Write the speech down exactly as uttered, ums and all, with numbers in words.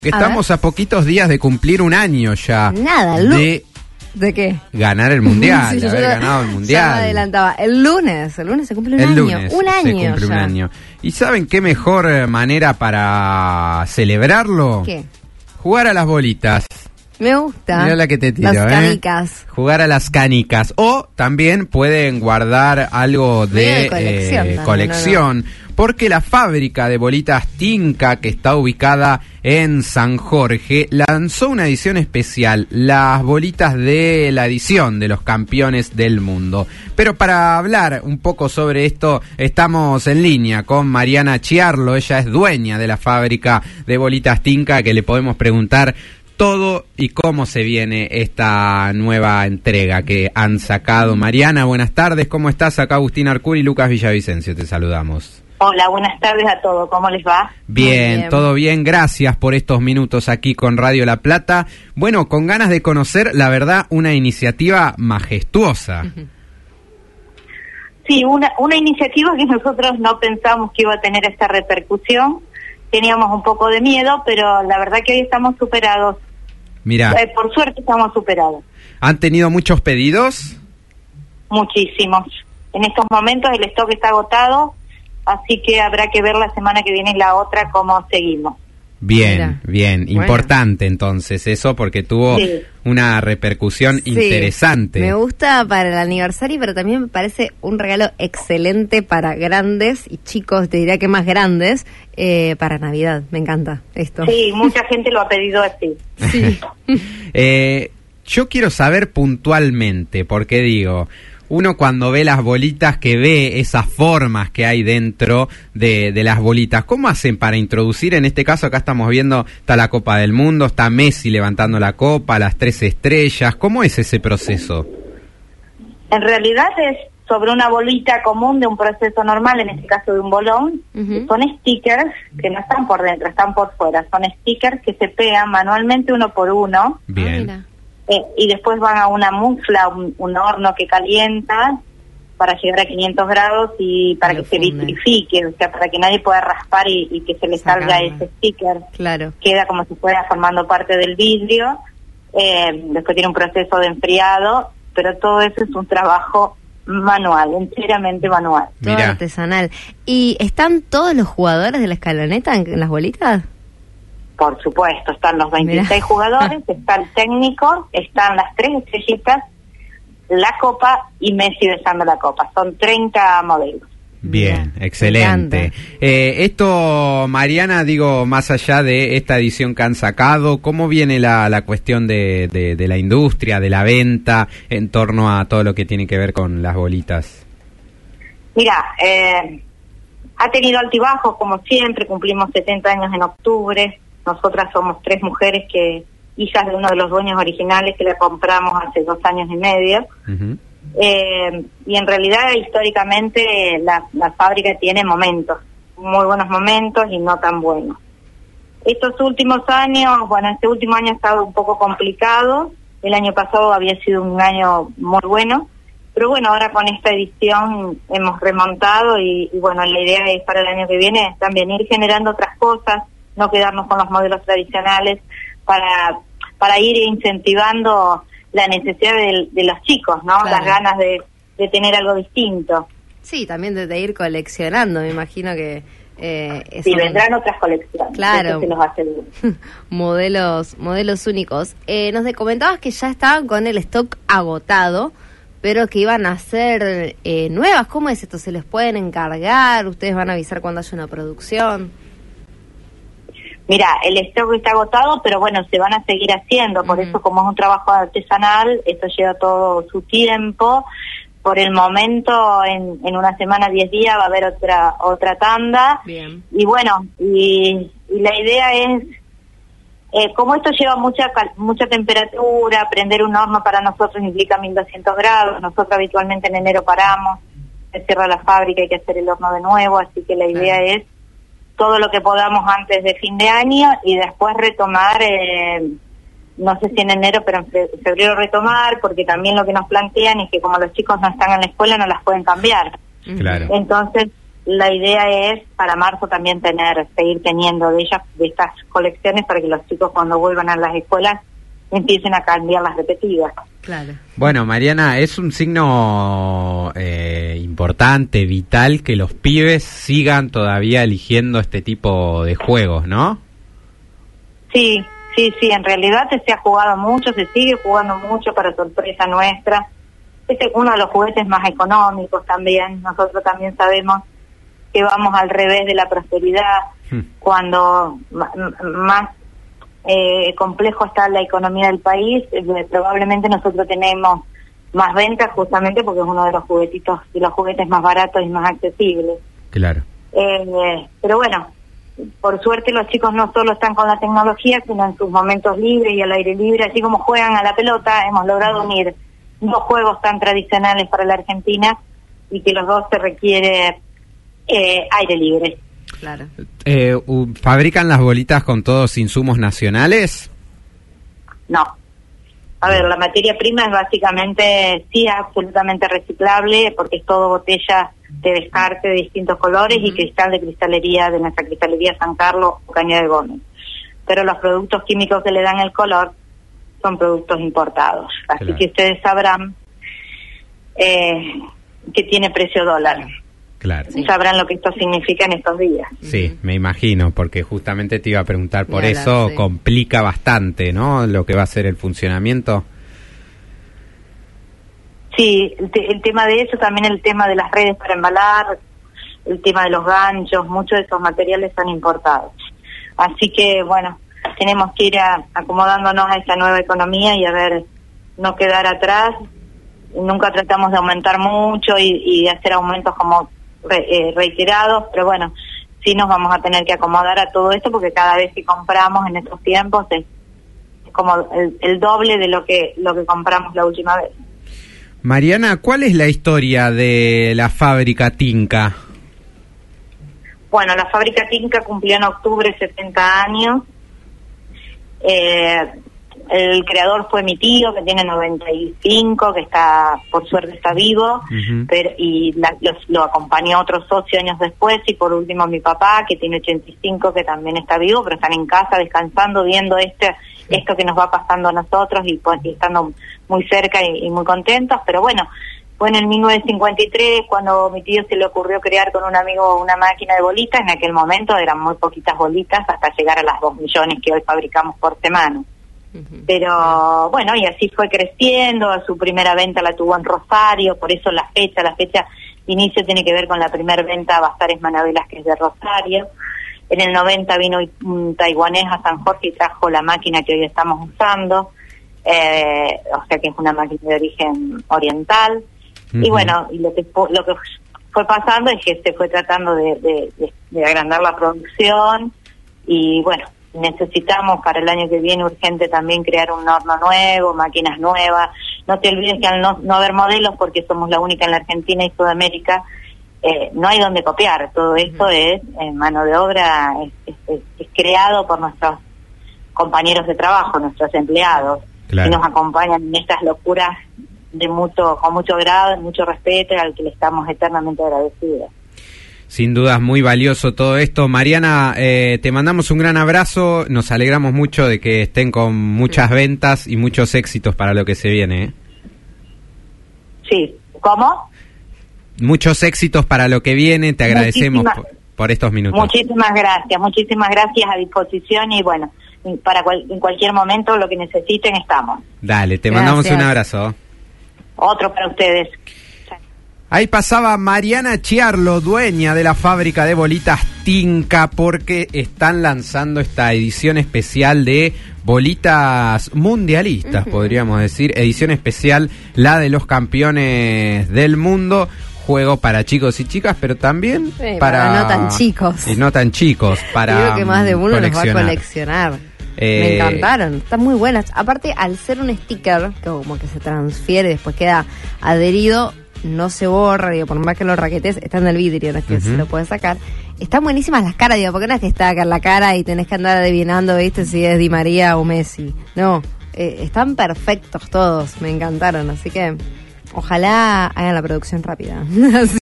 Que estamos a, a poquitos días de cumplir un año ya. Nada, de, ¿de qué? Ganar el mundial, sí, de haber yo, ganado el mundial. Ya me adelantaba. El lunes, el lunes se cumple un el año. Lunes un año. Se cumple ya. un año. ¿Y saben qué mejor manera para celebrarlo? ¿Qué? Jugar a las bolitas. Me gusta. Mirá la que te tiro, Las ¿eh? canicas. Jugar a las canicas. O también pueden guardar algo de, de colección. Eh, también, colección no, no. Porque la fábrica de bolitas Tinca, que está ubicada en San Jorge, lanzó una edición especial, las bolitas de la edición de los campeones del mundo. Pero para hablar un poco sobre esto, estamos en línea con Mariana Chiarlo. Ella es dueña de la fábrica de bolitas Tinca, que le podemos preguntar todo y cómo se viene esta nueva entrega que han sacado. Mariana, buenas tardes, ¿cómo estás? Acá Agustín Arcuri y Lucas Villavicencio, te saludamos. Hola, buenas tardes a todos, ¿cómo les va? Bien, bien, todo bien, gracias por estos minutos aquí con Radio La Plata. Bueno, con ganas de conocer, la verdad, una iniciativa majestuosa. Sí, una, una iniciativa que nosotros no pensamos que iba a tener esta repercusión. Teníamos un poco de miedo, pero la verdad que hoy estamos superados. Mira, Eh, por suerte estamos superados. ¿han tenido muchos pedidos? Muchísimos. En estos momentos el stock está agotado, así que habrá que ver la semana que viene y la otra cómo seguimos. Bien, Mira. bien, Bueno. Importante entonces eso, porque tuvo Sí. una repercusión Sí, interesante. Me gusta para el aniversario, pero también me parece un regalo excelente para grandes y chicos, te diría que más grandes, eh, para Navidad. Me encanta esto. Sí, mucha gente lo ha pedido así. Sí. Eh, yo quiero saber puntualmente, porque digo, uno cuando ve las bolitas, que ve esas formas que hay dentro de, de las bolitas, ¿cómo hacen para introducir? En este caso acá estamos viendo, está la Copa del Mundo, está Messi levantando la copa, las tres estrellas, ¿cómo es ese proceso? En realidad es sobre una bolita común de un proceso normal, en este caso de un bolón. Ujú. Son stickers que no están por dentro, están por fuera. Son stickers que se pegan manualmente uno por uno. Ah, Bien. mira. Eh, y después van a una mufla, un, un horno que calienta para llegar a quinientos grados y para Lo que se funde. vitrifique, o sea, para que nadie pueda raspar y, y que se le salga Sacarla. ese sticker. Claro. Queda como si fuera formando parte del vidrio. Eh, después tiene un proceso de enfriado, pero todo eso es un trabajo manual, enteramente manual. Todo Mirá. artesanal. ¿Y están todos los jugadores de la escaloneta en, en las bolitas? Por supuesto, están los veintiséis Mirá. jugadores, está el técnico, están las tres estrellitas, la copa y Messi besando la copa. Son treinta modelos. Bien, Mira, excelente. me encanta. Eh, esto, Mariana, digo, más allá de esta edición que han sacado, ¿cómo viene la, la cuestión de, de, de la industria, de la venta, en torno a todo lo que tiene que ver con las bolitas? Mira, eh, ha tenido altibajos como siempre, cumplimos setenta años en octubre. Nosotras somos tres mujeres que hijas de uno de los dueños originales que la compramos hace dos años y medio. Ujú. Eh, y en realidad, históricamente, la, la fábrica tiene momentos, muy buenos momentos y no tan buenos. Estos últimos años, bueno, este último año ha estado un poco complicado. El año pasado había sido un año muy bueno. Pero bueno, ahora con esta edición hemos remontado y, y bueno, la idea es para el año que viene también ir generando otras cosas, no quedarnos con los modelos tradicionales, para para ir incentivando la necesidad de, de los chicos, ¿no? Claro. Las ganas de, de tener algo distinto. Sí, también de, de ir coleccionando, me imagino que... Eh, Y son vendrán otras colecciones, Claro. eso se los aseguro. modelos modelos únicos. Eh, nos de- comentabas que ya estaban con el stock agotado, pero que iban a ser eh, nuevas. ¿Cómo es esto? ¿Se les pueden encargar? ¿Ustedes van a avisar cuando haya una producción? Mira, el stock está agotado, pero bueno, se van a seguir haciendo, por Ujú. eso como es un trabajo artesanal, esto lleva todo su tiempo. Por el momento, en, en una semana, diez días, va a haber otra otra tanda. Bien. Y bueno, y, y la idea es, eh, como esto lleva mucha cal- mucha temperatura, prender un horno para nosotros implica mil doscientos grados, nosotros habitualmente en enero paramos, se cierra la fábrica, hay que hacer el horno de nuevo, así que la idea Claro. es todo lo que podamos antes de fin de año y después retomar, eh, no sé si en enero, pero en fe- febrero retomar, porque también lo que nos plantean es que como los chicos no están en la escuela no las pueden cambiar. Claro. Entonces, la idea es para marzo también tener, seguir teniendo de ellas, de estas colecciones, para que los chicos cuando vuelvan a las escuelas empiecen a cambiar las repetidas. Claro. Bueno, Mariana, es un signo eh, importante, vital, que los pibes sigan todavía eligiendo este tipo de juegos, ¿no? Sí, sí, sí, en realidad se ha jugado mucho, se sigue jugando mucho para sorpresa nuestra. Este es uno de los juguetes más económicos también. Nosotros también sabemos que vamos al revés de la prosperidad, hmm. cuando más eh, complejo está la economía del país, eh, probablemente nosotros tenemos más ventas justamente porque es uno de los juguetitos, de los juguetes más baratos y más accesibles. Claro. Eh, pero bueno, por suerte los chicos no solo están con la tecnología, sino en sus momentos libres y al aire libre, así como juegan a la pelota, hemos logrado unir dos juegos tan tradicionales para la Argentina y que los dos se requiere eh, aire libre. Claro. Eh, ¿Fabrican las bolitas con todos insumos nacionales? No. A ver, la materia prima es básicamente, sí, absolutamente reciclable, porque es todo botella de descarte de distintos colores uh-huh. y cristal de cristalería de nuestra cristalería San Carlos o Cañada de Gómez. Pero los productos químicos que le dan el color son productos importados. Así claro. que ustedes sabrán eh, que tiene precio dólar. Claro. Sí. Sabrán lo que esto significa en estos días. Sí, me imagino, porque justamente te iba a preguntar por hablar, eso, sí. complica bastante, ¿no?, lo que va a ser el funcionamiento. Sí, el, te, el tema de eso, también el tema de las redes para embalar, el tema de los ganchos, muchos de esos materiales son importados. Así que, bueno, tenemos que ir a, acomodándonos a esta nueva economía y a ver, no quedar atrás. Nunca tratamos de aumentar mucho y, y de hacer aumentos como re, eh, reiterados, pero bueno, sí nos vamos a tener que acomodar a todo esto porque cada vez que compramos en estos tiempos es, es como el, el doble de lo que lo que compramos la última vez. Mariana, ¿cuál es la historia de la fábrica Tinca? Bueno, la fábrica Tinca cumplió en octubre setenta años. Eh, el creador fue mi tío, que tiene noventa y cinco, que está, por suerte está vivo, uh-huh. pero, y la, los, lo acompañó otro socio años después, y por último mi papá, que tiene ochenta y cinco, que también está vivo, pero están en casa descansando, viendo este esto que nos va pasando a nosotros y, pues, y estando muy cerca y, y muy contentos. Pero bueno, fue en el mil novecientos cincuenta y tres cuando mi tío se le ocurrió crear con un amigo una máquina de bolitas. En aquel momento eran muy poquitas bolitas hasta llegar a las dos millones que hoy fabricamos por semana. Uh-huh. Pero bueno, y así fue creciendo. Su primera venta la tuvo en Rosario, por eso la fecha, la fecha de inicio tiene que ver con la primera venta a Bazares Manabelas, que es de Rosario. En el noventa vino un taiwanés a San Jorge y trajo la máquina que hoy estamos usando, eh, o sea que es una máquina de origen oriental. Uh-huh. Y bueno, y lo que lo que fue pasando es que se fue tratando de, de, de, de agrandar la producción y bueno, necesitamos para el año que viene urgente también crear un horno nuevo, máquinas nuevas. No te olvides que al no, no haber modelos, porque somos la única en la Argentina y Sudamérica, eh, no hay donde copiar. Todo esto uh-huh. es eh, mano de obra, es, es, es creado por nuestros compañeros de trabajo, nuestros empleados, claro. que nos acompañan en estas locuras de mucho, con mucho grado, mucho respeto, al que le estamos eternamente agradecidos. Sin dudas, muy valioso todo esto. Mariana, eh, te mandamos un gran abrazo, nos alegramos mucho de que estén con muchas ventas y muchos éxitos para lo que se viene, ¿eh? Sí, ¿cómo? Muchos éxitos para lo que viene, te agradecemos por, por estos minutos. Muchísimas gracias, muchísimas gracias, a disposición, y bueno, para cual, en cualquier momento lo que necesiten estamos. Dale, te gracias. Mandamos un abrazo. Otro para ustedes. Ahí pasaba Mariana Chiarlo, dueña de la fábrica de bolitas Tinca, porque están lanzando esta edición especial de bolitas mundialistas, uh-huh. podríamos decir, edición especial, la de los campeones del mundo, juego para chicos y chicas, pero también sí, para, para no tan chicos. Y no tan chicos, para creo que más de uno los va a coleccionar. Eh, Me encantaron, están muy buenas. Aparte, al ser un sticker, que como que se transfiere, después queda adherido, no se borra, digo, por más que lo raquetes, está en el vidrio, no es que uh-huh. se lo puedes sacar. Están buenísimas las caras, digo, porque no es que está acá en la cara y tenés que andar adivinando, viste, si es Di María o Messi. No, eh, están perfectos todos, me encantaron, así que ojalá hagan la producción rápida.